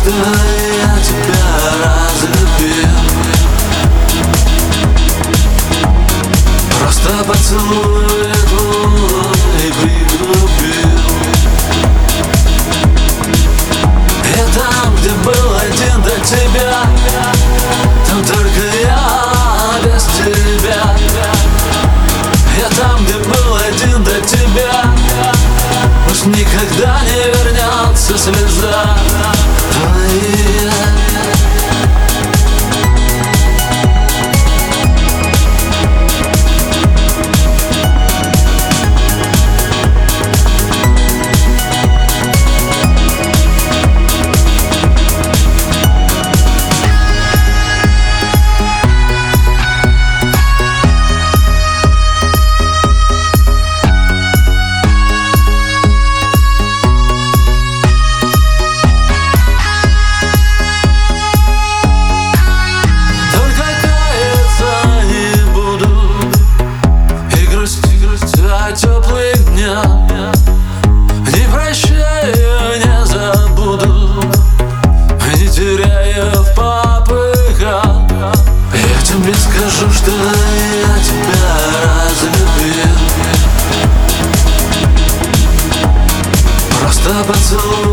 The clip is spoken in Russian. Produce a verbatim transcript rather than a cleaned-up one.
что я тебя разлюбил. Просто поцелуй твой пригубил. Я там, где был один до тебя, там только я без тебя. Я там, где был один до тебя, уж никогда не вернется слеза твоя. Теплых дня не прощаю, не забуду, не теряя в попыхах. Я тебе скажу, что я тебя разлюбил. Просто поцелуй